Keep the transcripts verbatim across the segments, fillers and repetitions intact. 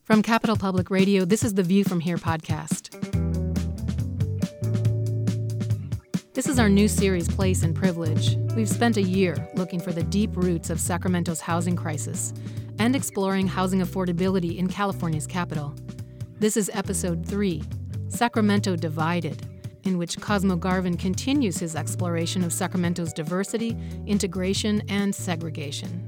From Capital Public Radio, this is the View from Here podcast. This is our new series, Place and Privilege. We've spent a year looking for the deep roots of Sacramento's housing crisis and exploring housing affordability in California's capital. This is episode three, Sacramento Divided, in which Cosmo Garvin continues his exploration of Sacramento's diversity, integration, and segregation.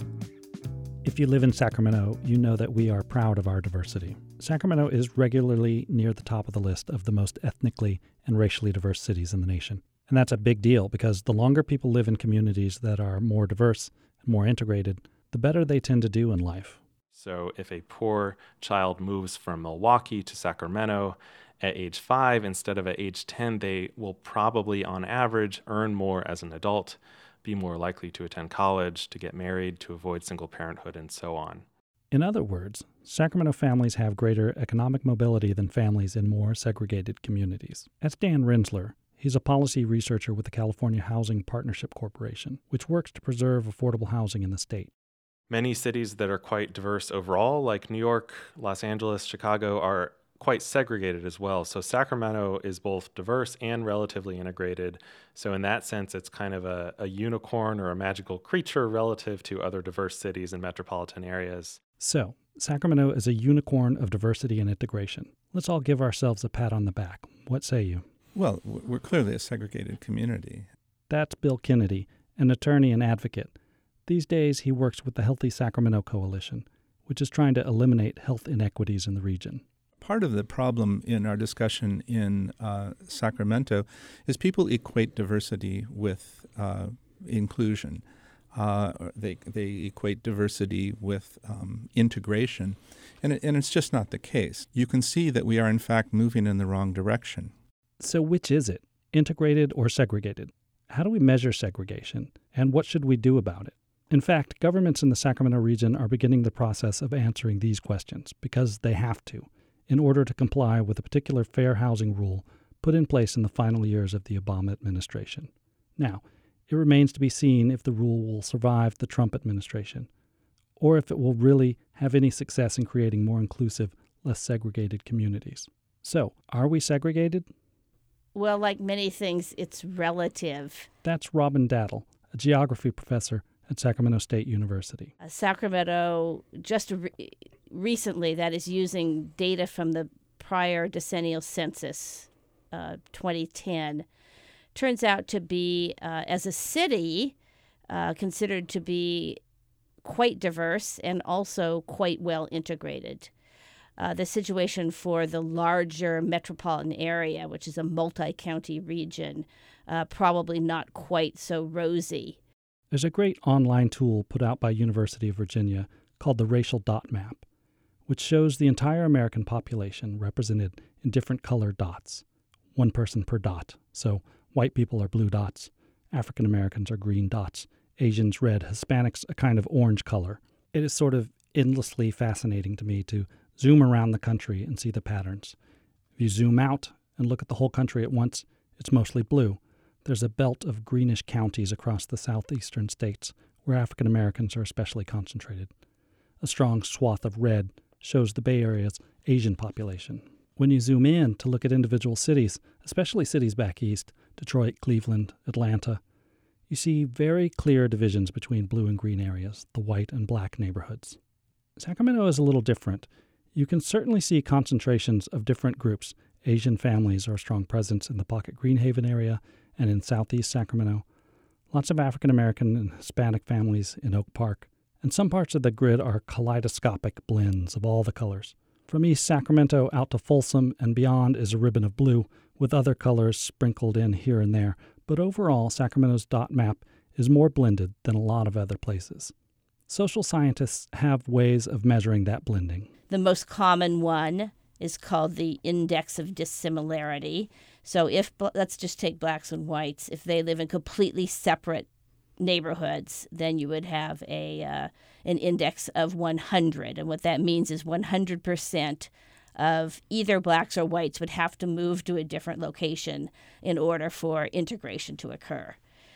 If you live in Sacramento, you know that we are proud of our diversity. Sacramento is regularly near the top of the list of the most ethnically and racially diverse cities in the nation. And that's a big deal because the longer people live in communities that are more diverse and more integrated, the better they tend to do in life. So if a poor child moves from Milwaukee to Sacramento at age five instead of at age ten, they will probably, on average, earn more as an adult, be more likely to attend college, to get married, to avoid single parenthood, and so on. In other words, Sacramento families have greater economic mobility than families in more segregated communities. That's Dan Rensler. He's a policy researcher with the California Housing Partnership Corporation, which works to preserve affordable housing in the state. Many cities that are quite diverse overall, like New York, Los Angeles, Chicago, are quite segregated as well. So Sacramento is both diverse and relatively integrated. So in that sense, it's kind of a, a unicorn or a magical creature relative to other diverse cities and metropolitan areas. So Sacramento is a unicorn of diversity and integration. Let's all give ourselves a pat on the back. What say you? Well, we're clearly a segregated community. That's Bill Kennedy, an attorney and advocate. These days, he works with the Healthy Sacramento Coalition, which is trying to eliminate health inequities in the region. Part of the problem in our discussion in uh, Sacramento is people equate diversity with uh, inclusion. Uh, they they equate diversity with um, integration, and it, and it's just not the case. You can see that we are in fact moving in the wrong direction. So which is it, integrated or segregated? How do we measure segregation, and what should we do about it? In fact, governments in the Sacramento region are beginning the process of answering these questions because they have to, in order to comply with a particular fair housing rule put in place in the final years of the Obama administration. Now, it remains to be seen if the rule will survive the Trump administration, or if it will really have any success in creating more inclusive, less segregated communities. So, are we segregated? Well, like many things, it's relative. That's Robin Daddle, a geography professor at Sacramento State University. Uh, Sacramento, just re- recently, that is using data from the prior decennial census, uh, twenty ten, turns out to be, uh, as a city, uh, considered to be quite diverse and also quite well integrated. Uh, the situation for the larger metropolitan area, which is a multi-county region, uh, probably not quite so rosy. There's a great online tool put out by University of Virginia called the Racial Dot Map, which shows the entire American population represented in different color dots, one person per dot. So white people are blue dots, African Americans are green dots, Asians red, Hispanics a kind of orange color. It is sort of endlessly fascinating to me to zoom around the country and see the patterns. If you zoom out and look at the whole country at once, it's mostly blue. There's a belt of greenish counties across the southeastern states where African Americans are especially concentrated. A strong swath of red shows the Bay Area's Asian population. When you zoom in to look at individual cities, especially cities back east, Detroit, Cleveland, Atlanta, you see very clear divisions between blue and green areas, the white and black neighborhoods. Sacramento is a little different. You can certainly see concentrations of different groups. Asian families are a strong presence in the Pocket Greenhaven area and in southeast Sacramento. Lots of African American and Hispanic families in Oak Park. And some parts of the grid are kaleidoscopic blends of all the colors. From East Sacramento out to Folsom and beyond is a ribbon of blue, with other colors sprinkled in here and there. But overall, Sacramento's dot map is more blended than a lot of other places. Social scientists have ways of measuring that blending. The most common one is called the index of dissimilarity. So if, let's just take blacks and whites, if they live in completely separate neighborhoods, then you would have a uh, an index of one hundred. And what that means is one hundred percent of either blacks or whites would have to move to a different location in order for integration to occur.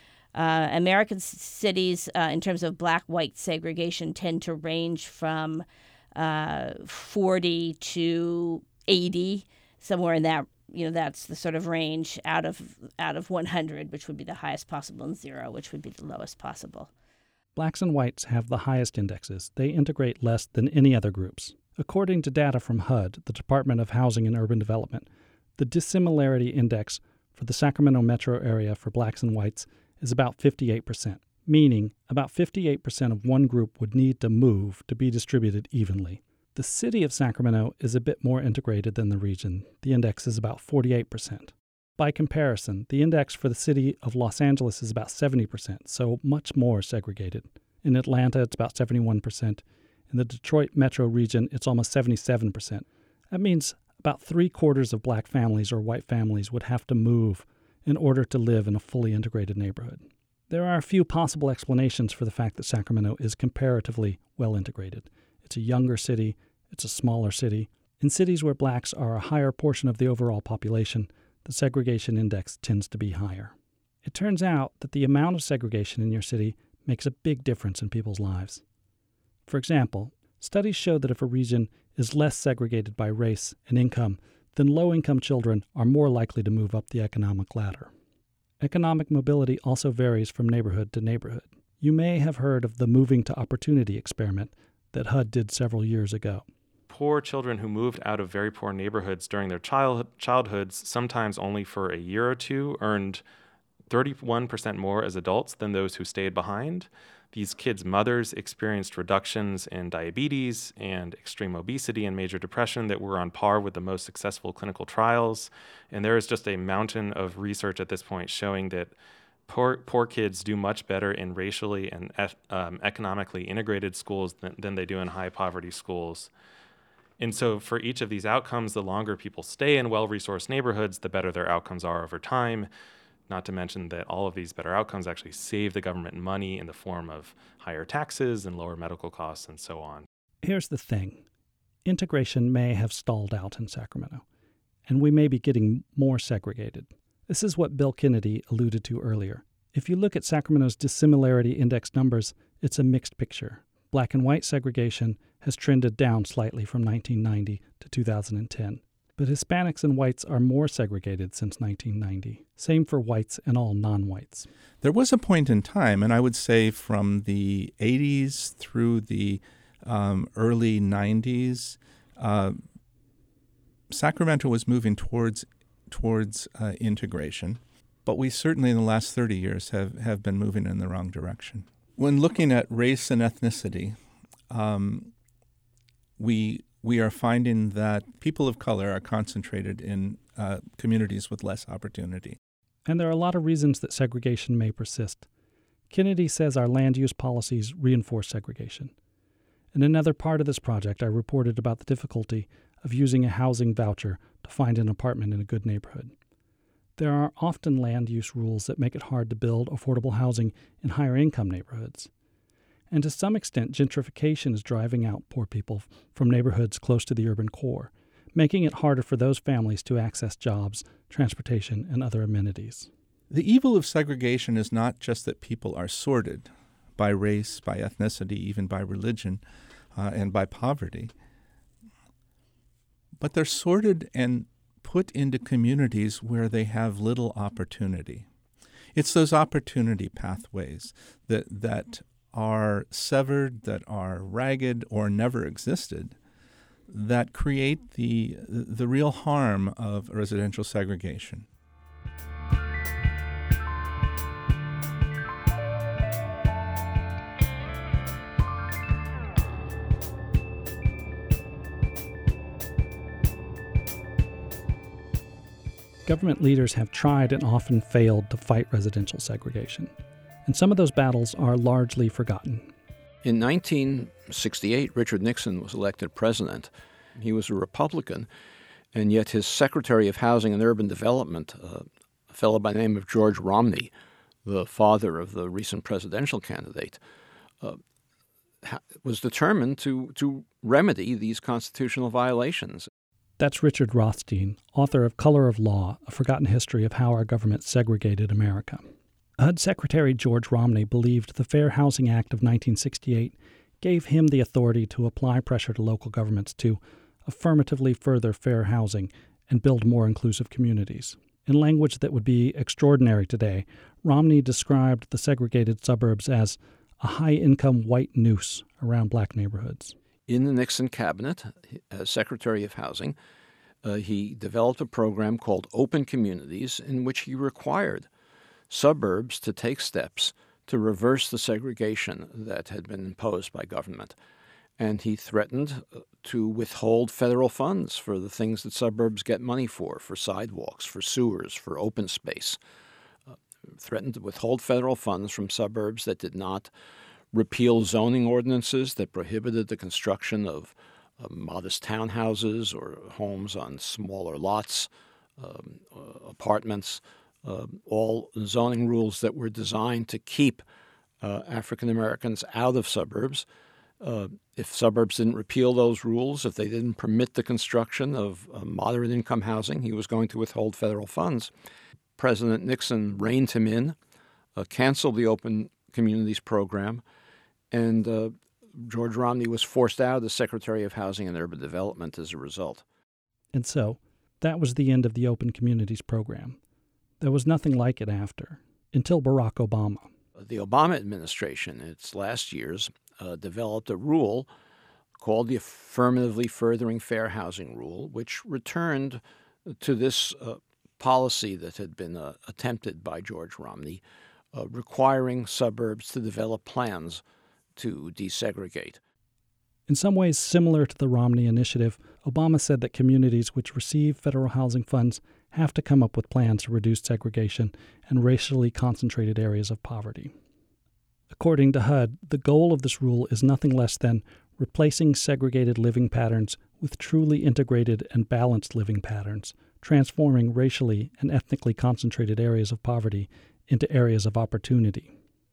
Uh, American c- cities, uh, in terms of black-white segregation, tend to range from uh, forty to eighty, somewhere in that, you know, that's the sort of range out of out of one hundred, which would be the highest possible, and zero, which would be the lowest possible. Blacks and whites have the highest indexes. They integrate less than any other groups. According to data from H U D, the Department of Housing and Urban Development, the dissimilarity index for the Sacramento metro area for blacks and whites is about fifty-eight percent, meaning about fifty-eight percent of one group would need to move to be distributed evenly. The city of Sacramento is a bit more integrated than the region. The index is about forty-eight percent. By comparison, the index for the city of Los Angeles is about seventy percent, so much more segregated. In Atlanta, it's about seventy-one percent. In the Detroit metro region, it's almost seventy-seven percent. That means about three-quarters of black families or white families would have to move in order to live in a fully integrated neighborhood. There are a few possible explanations for the fact that Sacramento is comparatively well integrated. It's a younger city, it's a smaller city. In cities where blacks are a higher portion of the overall population, the segregation index tends to be higher. It turns out that the amount of segregation in your city makes a big difference in people's lives. For example, studies show that if a region is less segregated by race and income, then low-income children are more likely to move up the economic ladder. Economic mobility also varies from neighborhood to neighborhood. You may have heard of the Moving to Opportunity experiment that H U D did several years ago. Poor children who moved out of very poor neighborhoods during their child, childhoods, sometimes only for a year or two, earned thirty-one percent more as adults than those who stayed behind. These kids' mothers experienced reductions in diabetes and extreme obesity and major depression that were on par with the most successful clinical trials. And there is just a mountain of research at this point showing that poor poor kids do much better in racially and um, economically integrated schools than, than they do in high poverty schools. And so for each of these outcomes, the longer people stay in well-resourced neighborhoods, the better their outcomes are over time. Not to mention that all of these better outcomes actually save the government money in the form of higher taxes and lower medical costs and so on. Here's the thing. Integration may have stalled out in Sacramento, and we may be getting more segregated. This is what Bill Kennedy alluded to earlier. If you look at Sacramento's dissimilarity index numbers, it's a mixed picture. Black and white segregation has trended down slightly from nineteen ninety to two thousand ten. But Hispanics and whites are more segregated since nineteen ninety. Same for whites and all non-whites. There was a point in time, and I would say from the eighties through the um, early nineties, uh, Sacramento was moving towards towards uh, integration. But we certainly in the last thirty years have, have been moving in the wrong direction. When looking at race and ethnicity, um, we we are finding that people of color are concentrated in uh, communities with less opportunity. And there are a lot of reasons that segregation may persist. Kennedy says our land use policies reinforce segregation. In another part of this project, I reported about the difficulty of using a housing voucher to find an apartment in a good neighborhood. There are often land use rules that make it hard to build affordable housing in higher income neighborhoods. And to some extent, gentrification is driving out poor people from neighborhoods close to the urban core, making it harder for those families to access jobs, transportation, and other amenities. The evil of segregation is not just that people are sorted by race, by ethnicity, even by religion, uh, and by poverty, but they're sorted and put into communities where they have little opportunity. It's those opportunity pathways that that are severed, that are ragged or never existed, that create the the real harm of residential segregation. Government leaders have tried and often failed to fight residential segregation, and some of those battles are largely forgotten. In nineteen sixty-eight, Richard Nixon was elected president. He was a Republican, and yet his Secretary of Housing and Urban Development, uh, a fellow by the name of George Romney, the father of the recent presidential candidate, uh, ha- was determined to, to remedy these constitutional violations. That's Richard Rothstein, author of Color of Law, A Forgotten History of How Our Government Segregated America. H U D Secretary George Romney believed the Fair Housing Act of nineteen sixty-eight gave him the authority to apply pressure to local governments to affirmatively further fair housing and build more inclusive communities. In language that would be extraordinary today, Romney described the segregated suburbs as a high-income white noose around black neighborhoods. In the Nixon cabinet, as Secretary of Housing, uh, he developed a program called Open Communities, in which he required suburbs to take steps to reverse the segregation that had been imposed by government. And he threatened to withhold federal funds for the things that suburbs get money for, for sidewalks, for sewers, for open space. Uh, threatened to withhold federal funds from suburbs that did not repeal zoning ordinances that prohibited the construction of uh, modest townhouses or homes on smaller lots, um, uh, apartments, uh, all zoning rules that were designed to keep uh, African Americans out of suburbs. Uh, if suburbs didn't repeal those rules, if they didn't permit the construction of uh, moderate income housing, he was going to withhold federal funds. President Nixon reined him in, uh, canceled the Open Communities program, and uh, George Romney was forced out as Secretary of Housing and Urban Development as a result. And so, that was the end of the Open Communities program. There was nothing like it after, until Barack Obama. The Obama administration, in its last years, uh, developed a rule called the Affirmatively Furthering Fair Housing Rule, which returned to this uh, policy that had been uh, attempted by George Romney, uh, requiring suburbs to develop plans to desegregate. In some ways similar to the Romney Initiative, Obama said that communities which receive federal housing funds have to come up with plans to reduce segregation and racially concentrated areas of poverty. According to H U D, the goal of this rule is nothing less than replacing segregated living patterns with truly integrated and balanced living patterns, transforming racially and ethnically concentrated areas of poverty into areas of opportunity.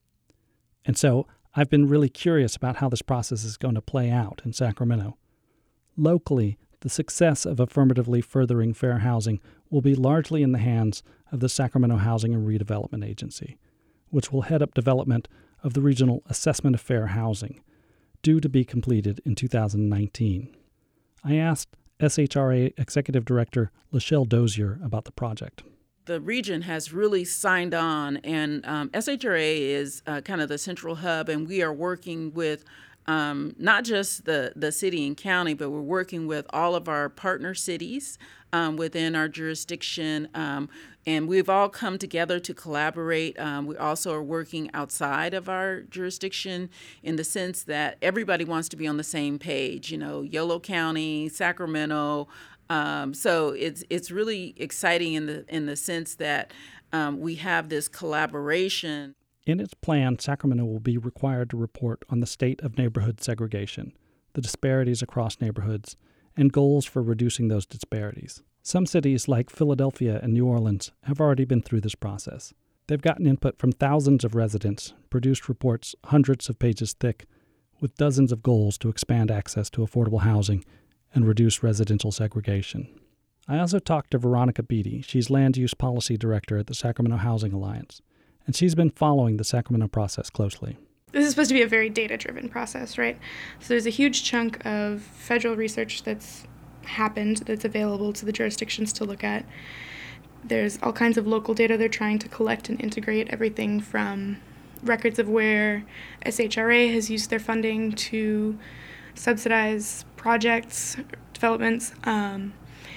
And so, I've been really curious about how this process is going to play out in Sacramento. Locally, the success of affirmatively furthering fair housing will be largely in the hands of the Sacramento Housing and Redevelopment Agency, which will head up development of the Regional Assessment of Fair Housing, due to be completed in two thousand nineteen. I asked S H R A Executive Director Lachelle Dozier about the project. The region has really signed on, and um, S H R A is uh, kind of the central hub, and we are working with um, not just the, the city and county, but we're working with all of our partner cities um, within our jurisdiction, um, and we've all come together to collaborate. Um, we also are working outside of our jurisdiction in the sense that everybody wants to be on the same page, you know, Yolo County, Sacramento. Um, so it's it's really exciting in the in the sense that um, we have this collaboration. In its plan, Sacramento will be required to report on the state of neighborhood segregation, the disparities across neighborhoods, and goals for reducing those disparities. Some cities like Philadelphia and New Orleans have already been through this process. They've gotten input from thousands of residents, produced reports hundreds of pages thick, with dozens of goals to expand access to affordable housing and reduce residential segregation. I also talked to Veronica Beatty. She's Land Use Policy Director at the Sacramento Housing Alliance, and she's been following the Sacramento process closely. This is supposed to be a very data-driven process, right? So there's a huge chunk of federal research that's happened that's available to the jurisdictions to look at. There's all kinds of local data they're trying to collect and integrate, everything from records of where S H R A has used their funding to subsidize projects, developments, um,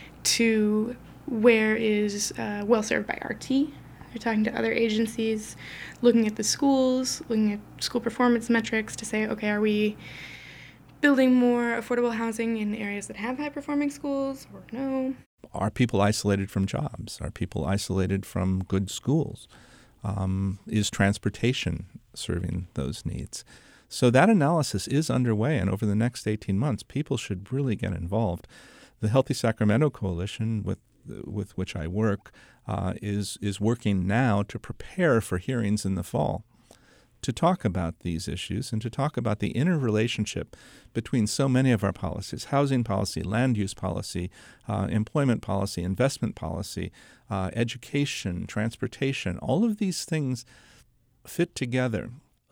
to where is uh, well served by R T. They're talking to other agencies, looking at the schools, looking at school performance metrics to say, okay, are we building more affordable housing in areas that have high-performing schools or no? Are people isolated from jobs? Are people isolated from good schools? Um, is transportation serving those needs? So that analysis is underway, and over the next eighteen months, people should really get involved. The Healthy Sacramento Coalition, with with which I work, uh, is is working now to prepare for hearings in the fall to talk about these issues and to talk about the interrelationship between so many of our policies: housing policy, land use policy, uh, employment policy, investment policy, uh, education, transportation. All of these things fit together.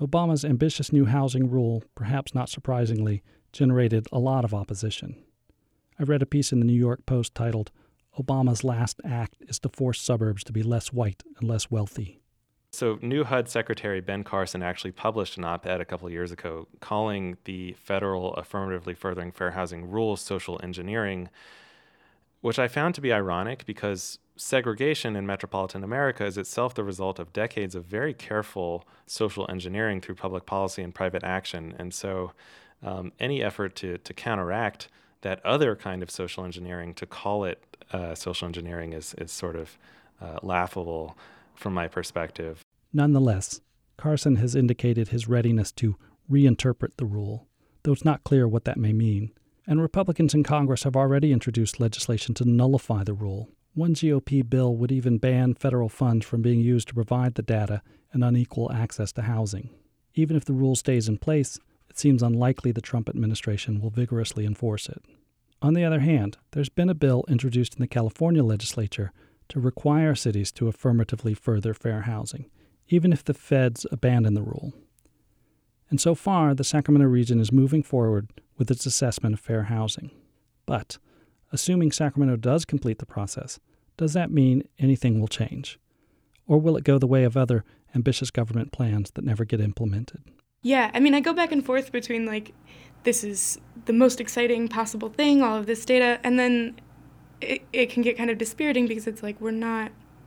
Obama's ambitious new housing rule, perhaps not surprisingly, generated a lot of opposition. I read a piece in the New York Post titled, "Obama's Last Act is to Force Suburbs to be Less White and Less Wealthy." So new H U D Secretary Ben Carson actually published an op-ed a couple of years ago calling the federal affirmatively furthering fair housing rules social engineering, which I found to be ironic because segregation in metropolitan America is itself the result of decades of very careful social engineering through public policy and private action. And so um, any effort to, to counteract that other kind of social engineering, to call it uh, social engineering is, is sort of uh, laughable from my perspective. Nonetheless, Carson has indicated his readiness to reinterpret the rule, though it's not clear what that may mean. And Republicans in Congress have already introduced legislation to nullify the rule. One G O P bill would even ban federal funds from being used to provide the data and unequal access to housing. Even if the rule stays in place, it seems unlikely the Trump administration will vigorously enforce it. On the other hand, there's been a bill introduced in the California legislature to require cities to affirmatively further fair housing, even if the feds abandon the rule. And so far, the Sacramento region is moving forward with its assessment of fair housing. But, assuming Sacramento does complete the process, does that mean anything will change? Or will it go the way of other ambitious government plans that never get implemented? Yeah, I mean, I go back and forth between, like, this is the most exciting possible thing, all of this data, and then it, it can get kind of dispiriting because it's like we're not,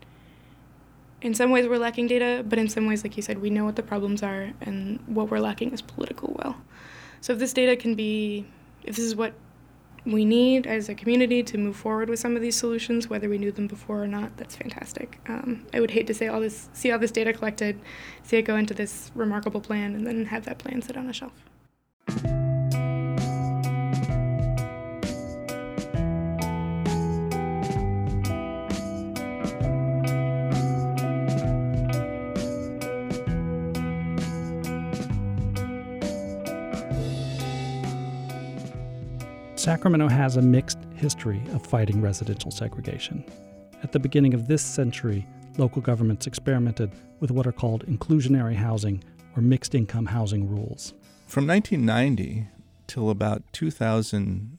in some ways we're lacking data, but in some ways, like you said, we know what the problems are, and what we're lacking is political will. So if this data can be, if this is what we need as a community to move forward with some of these solutions, whether we knew them before or not, that's fantastic. Um, I would hate to say all this, see all this data collected, see it go into this remarkable plan, and then have that plan sit on a shelf. Sacramento has a mixed history of fighting residential segregation. At the beginning of this century, local governments experimented with what are called inclusionary housing or mixed-income housing rules. From nineteen ninety till about two thousand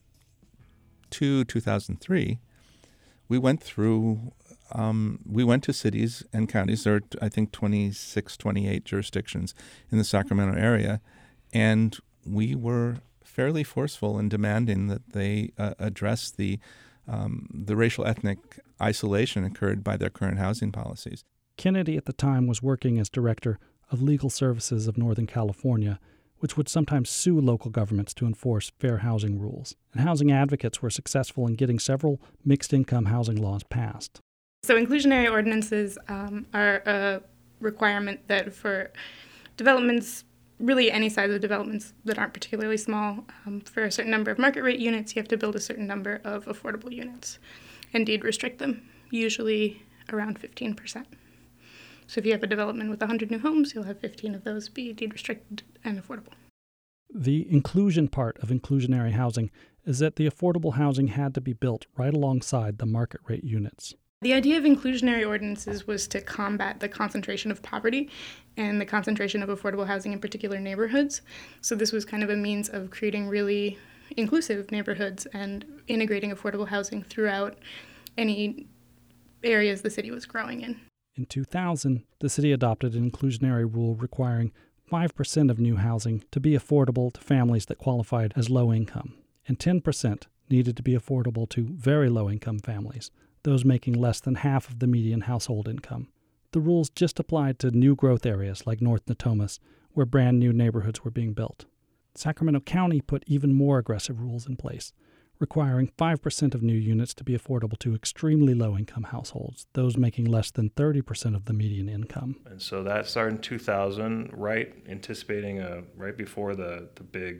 two, two thousand three, we went through, um, we went to cities and counties. There are, I think, twenty-six, twenty-eight jurisdictions in the Sacramento area, and we were fairly forceful in demanding that they uh, address the um, the racial ethnic isolation occurred by their current housing policies. Kennedy at the time was working as director of Legal Services of Northern California, which would sometimes sue local governments to enforce fair housing rules. And housing advocates were successful in getting several mixed-income housing laws passed. So inclusionary ordinances um, are a requirement that for developments, really any size of developments that aren't particularly small, um, for a certain number of market rate units, you have to build a certain number of affordable units and deed restrict them, usually around fifteen percent. So if you have a development with one hundred new homes, you'll have fifteen of those be deed restricted and affordable. The inclusion part of inclusionary housing is that the affordable housing had to be built right alongside the market rate units. The idea of inclusionary ordinances was to combat the concentration of poverty and the concentration of affordable housing in particular neighborhoods. So this was kind of a means of creating really inclusive neighborhoods and integrating affordable housing throughout any areas the city was growing in. In two thousand, the city adopted an inclusionary rule requiring five percent of new housing to be affordable to families that qualified as low income, and ten percent needed to be affordable to very low income families, those making less than half of the median household income. The rules just applied to new growth areas like North Natomas, where brand new neighborhoods were being built. Sacramento County put even more aggressive rules in place, requiring five percent of new units to be affordable to extremely low-income households, those making less than thirty percent of the median income. And so that started in two thousand, right, anticipating a, right before the, the big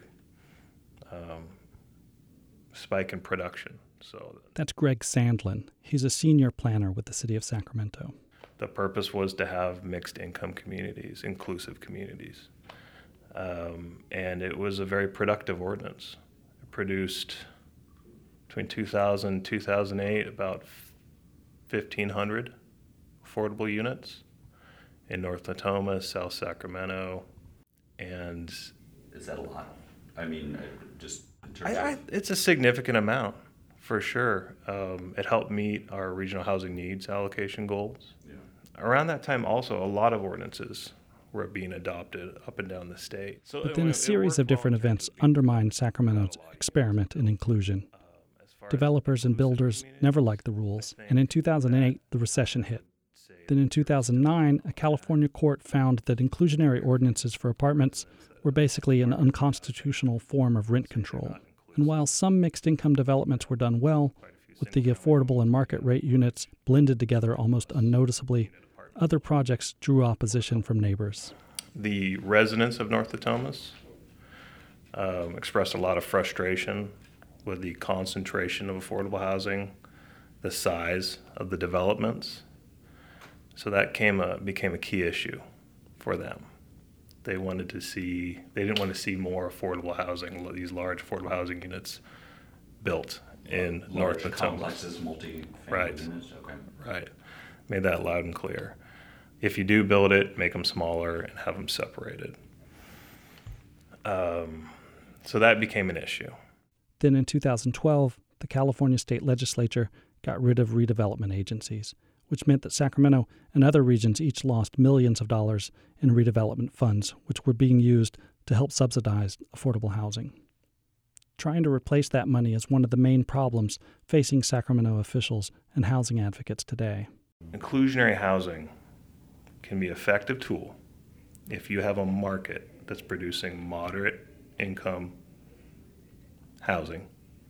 um, spike in production. So that's Greg Sandlin. He's a senior planner with the city of Sacramento. The purpose was to have mixed income communities, inclusive communities. Um, and it was a very productive ordinance. It produced, between two thousand and two thousand eight, about fifteen hundred affordable units in North Natomas, South Sacramento, And is that a lot? I mean, just in terms I, I, of... it's a significant amount, for sure. Um, it helped meet our regional housing needs allocation goals. Yeah. Around that time, also, a lot of ordinances were being adopted up and down the state. So But it- then a it series worked of different well in terms events of being undermined Sacramento's experiment in inclusion. Um, as far as Developers and inclusive builders communities, never liked the rules, I think and in two thousand eight, that the recession hit. say Then in two thousand nine, a California court found that inclusionary ordinances for apartments were basically an unconstitutional form of rent control. And while some mixed-income developments were done well, with the affordable and market rate units blended together almost unnoticeably, other projects drew opposition from neighbors. the residents of North Natomas um, expressed a lot of frustration with the concentration of affordable housing, the size of the developments. So that came a, became a key issue for them. They wanted to see, they didn't want to see more affordable housing, these large affordable housing units built in North Large Natomas. complexes, multi-family Right. units, okay. Right. Made that loud and clear. If you do build it, make them smaller and have them separated. Um, so that became an issue. Then in two thousand twelve, the California state legislature got rid of redevelopment agencies, which meant that Sacramento and other regions each lost millions of dollars in redevelopment funds, which were being used to help subsidize affordable housing. Trying to replace that money is one of the main problems facing Sacramento officials and housing advocates today. Inclusionary housing can be an effective tool if you have a market that's producing moderate income housing.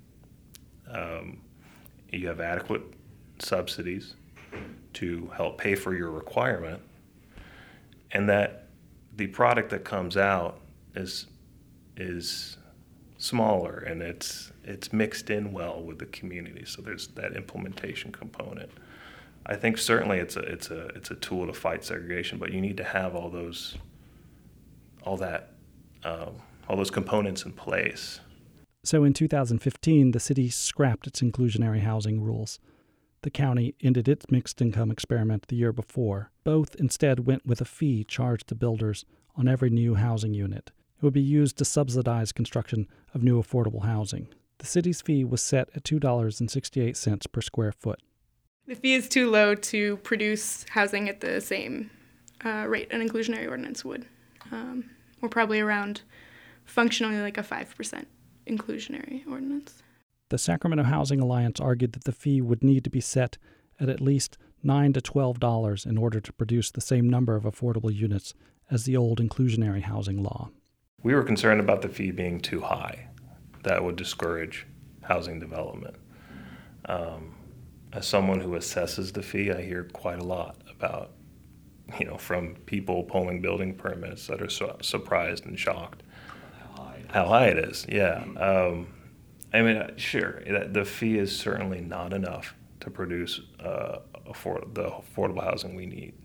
Um, you have adequate subsidies to help pay for your requirement, and that the product that comes out is is smaller and it's it's mixed in well with the community. So there's that implementation component. I think certainly it's a it's a it's a tool to fight segregation, but you need to have all those all that um, all those components in place. So in two thousand fifteen, the city scrapped its inclusionary housing rules. The county ended its mixed-income experiment the year before. Both instead went with a fee charged to builders on every new housing unit. It would be used to subsidize construction of new affordable housing. The city's fee was set at two dollars and sixty-eight cents per square foot. The fee is too low to produce housing at the same uh, rate an inclusionary ordinance would. Um, we're probably around functionally like a five percent inclusionary ordinance. The Sacramento Housing Alliance argued that the fee would need to be set at at least nine to twelve dollars in order to produce the same number of affordable units as the old inclusionary housing law. We were concerned about the fee being too high. That would discourage housing development. Um, as someone who assesses the fee, I hear quite a lot about, you know, from people pulling building permits that are so surprised and shocked How high? how high it is. Yeah. Um, I mean, sure, the fee is certainly not enough to produce uh, afford- the affordable housing we need.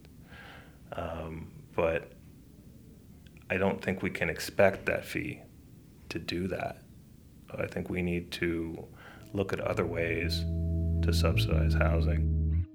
Um, but I don't think we can expect that fee to do that. I think we need to look at other ways to subsidize housing.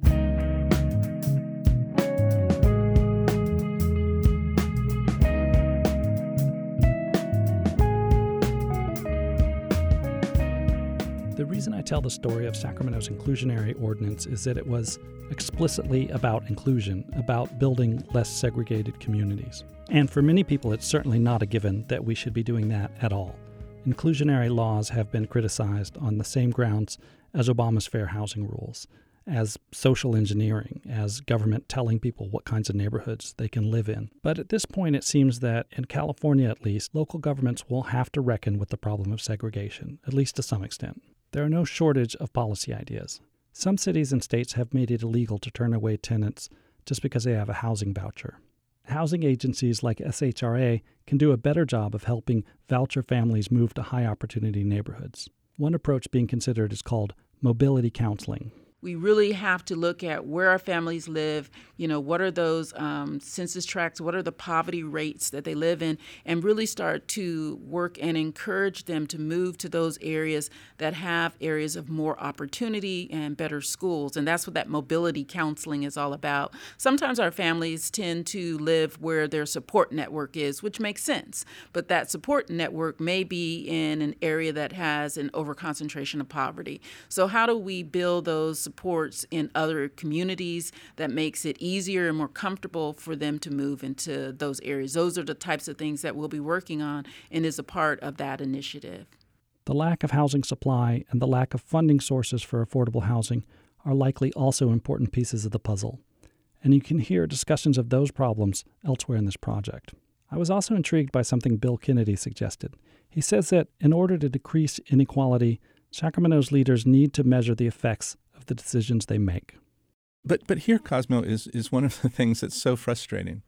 The reason I tell the story of Sacramento's inclusionary ordinance is that it was explicitly about inclusion, about building less segregated communities. And for many people, it's certainly not a given that we should be doing that at all. Inclusionary laws have been criticized on the same grounds as Obama's fair housing rules, as social engineering, as government telling people what kinds of neighborhoods they can live in. But at this point, it seems that, in California at least, local governments will have to reckon with the problem of segregation, at least to some extent. There are no shortage of policy ideas. Some cities and states have made it illegal to turn away tenants just because they have a housing voucher. Housing agencies like S H R A can do a better job of helping voucher families move to high-opportunity neighborhoods. One approach being considered is called mobility counseling. we really have to look at where our families live, you know, what are those um, census tracts, what are the poverty rates that they live in, and really start to work and encourage them to move to those areas that have areas of more opportunity and better schools. And that's what that mobility counseling is all about. Sometimes our families tend to live where their support network is, which makes sense. But that support network may be in an area that has an overconcentration of poverty. So how do we build those supports in other communities that makes it easier and more comfortable for them to move into those areas? Those are the types of things that we'll be working on and is a part of that initiative. The lack of housing supply and the lack of funding sources for affordable housing are likely also important pieces of the puzzle, and you can hear discussions of those problems elsewhere in this project. I was also intrigued by something Bill Kennedy suggested. He says that in order to decrease inequality, Sacramento's leaders need to measure the effects of the decisions they make. But but here, Cosmo, is, is one of the things that's so frustrating.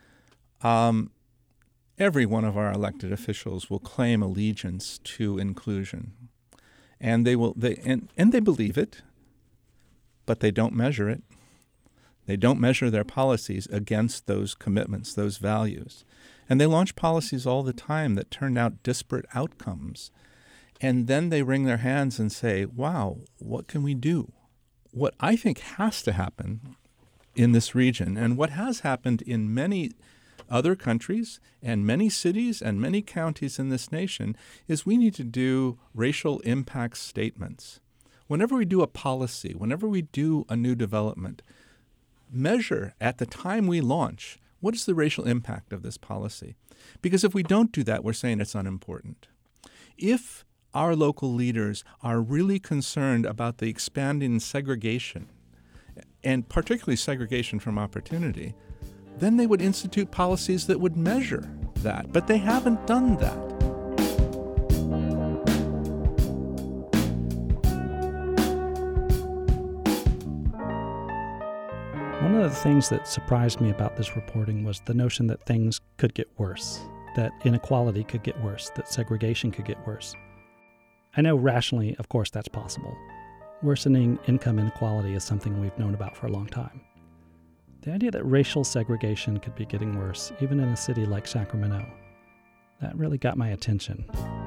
Um, every one of our elected officials will claim allegiance to inclusion, and they will they and, and they believe it, but they don't measure it. They don't measure their policies against those commitments, those values. And they launch policies all the time that turn out disparate outcomes. And then they wring their hands and say, wow, what can we do? What I think has to happen in this region, and what has happened in many other countries and many cities and many counties in this nation, is we need to do racial impact statements. Whenever we do a policy, whenever we do a new development, measure at the time we launch, what is the racial impact of this policy? Because if we don't do that, we're saying it's unimportant. If our local leaders are really concerned about the expanding segregation, and particularly segregation from opportunity, then they would institute policies that would measure that. But they haven't done that. One of the things that surprised me about this reporting was the notion that things could get worse, that inequality could get worse, that segregation could get worse. I know rationally, of course, that's possible. Worsening income inequality is something we've known about for a long time. The idea that racial segregation could be getting worse, even in a city like Sacramento, that really got my attention.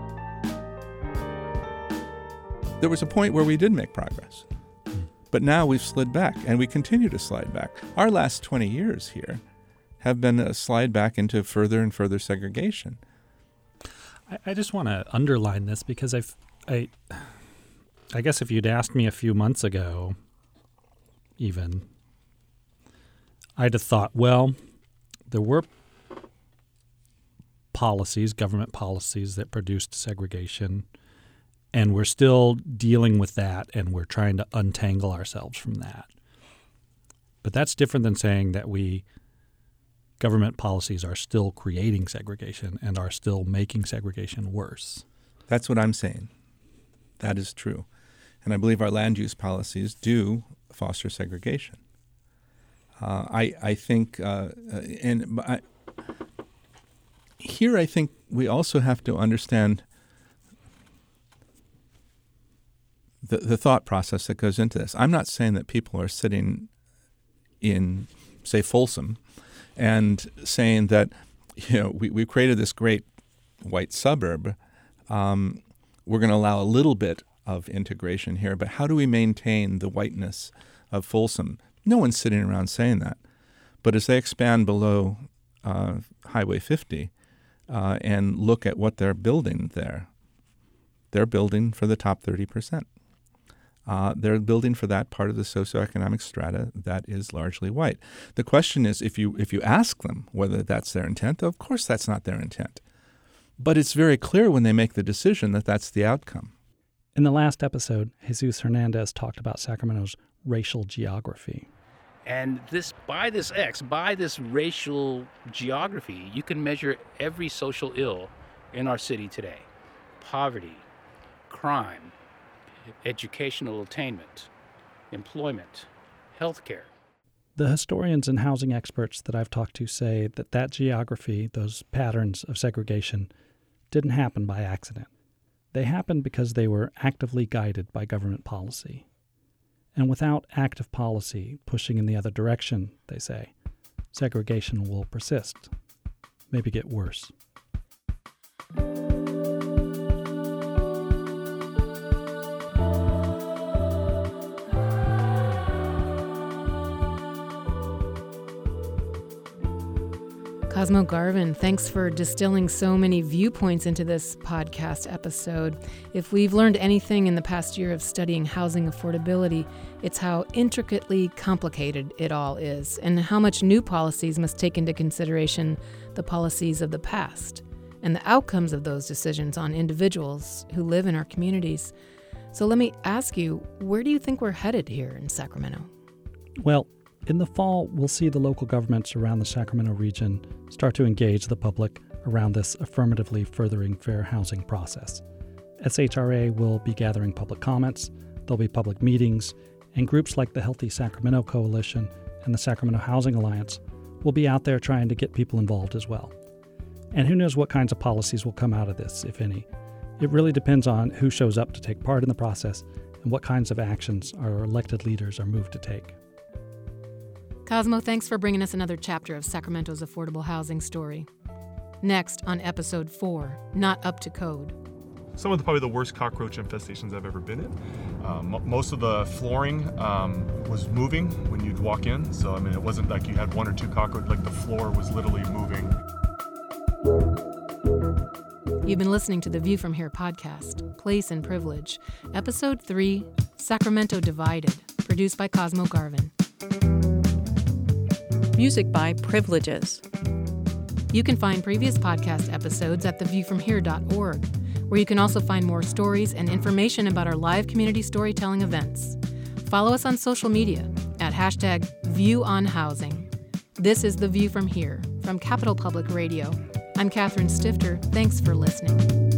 There was a point where we did make progress. But now we've slid back, and we continue to slide back. Our last twenty years here have been a slide back into further and further segregation. I, I just want to underline this because I've, I, I guess if you'd asked me a few months ago, even, I'd have thought, well, there were policies, government policies that produced segregation, and we're still dealing with that, and we're trying to untangle ourselves from that. But that's different than saying that we, government policies are still creating segregation and are still making segregation worse. That's what I'm saying. That is true. And I believe our land use policies do foster segregation. Uh, I, I think, uh, and I, here I think we also have to understand The, the thought process that goes into this. I'm not saying that people are sitting in, say, Folsom and saying that, you know, we, we created this great white suburb. Um, we're going to allow a little bit of integration here, but how do we maintain the whiteness of Folsom? No one's sitting around saying that. But as they expand below uh, Highway fifty uh, and look at what they're building there, they're building for the top thirty percent. Uh, they're building for that part of the socioeconomic strata that is largely white. The question is, if you if you ask them whether that's their intent, of course that's not their intent. But it's very clear when they make the decision that that's the outcome. In the last episode, Jesus Hernandez talked about Sacramento's racial geography. And this, by this X, by this racial geography, you can measure every social ill in our city today. Poverty, crime, educational attainment, employment, healthcare. The historians and housing experts that I've talked to say that that geography, those patterns of segregation, didn't happen by accident. They happened because they were actively guided by government policy. And without active policy pushing in the other direction, they say, segregation will persist, maybe get worse. Cosmo Garvin, thanks for distilling so many viewpoints into this podcast episode. If we've learned anything in the past year of studying housing affordability, it's how intricately complicated it all is, and how much new policies must take into consideration the policies of the past, and the outcomes of those decisions on individuals who live in our communities. So let me ask you, where do you think we're headed here in Sacramento? Well, in the fall, we'll see the local governments around the Sacramento region start to engage the public around this affirmatively furthering fair housing process. S H R A will be gathering public comments, there'll be public meetings, and groups like the Healthy Sacramento Coalition and the Sacramento Housing Alliance will be out there trying to get people involved as well. And who knows what kinds of policies will come out of this, if any. It really depends on who shows up to take part in the process and what kinds of actions our elected leaders are moved to take. Cosmo, thanks for bringing us another chapter of Sacramento's affordable housing story. Next on episode four, Not Up to Code. Some of the probably the worst cockroach infestations I've ever been in. Um, most of the flooring um, was moving when you'd walk in. So, I mean, it wasn't like you had one or two cockroaches, like the floor was literally moving. You've been listening to the View from Here podcast, Place and Privilege, episode three, Sacramento Divided, produced by Cosmo Garvin. Music by Privileges. You can find previous podcast episodes at the view from here dot org, where you can also find more stories and information about our live community storytelling events. Follow us on social media at hashtag ViewOnHousing. This is The View from Here from Capital Public Radio. I'm Catherine Stifter. Thanks for listening.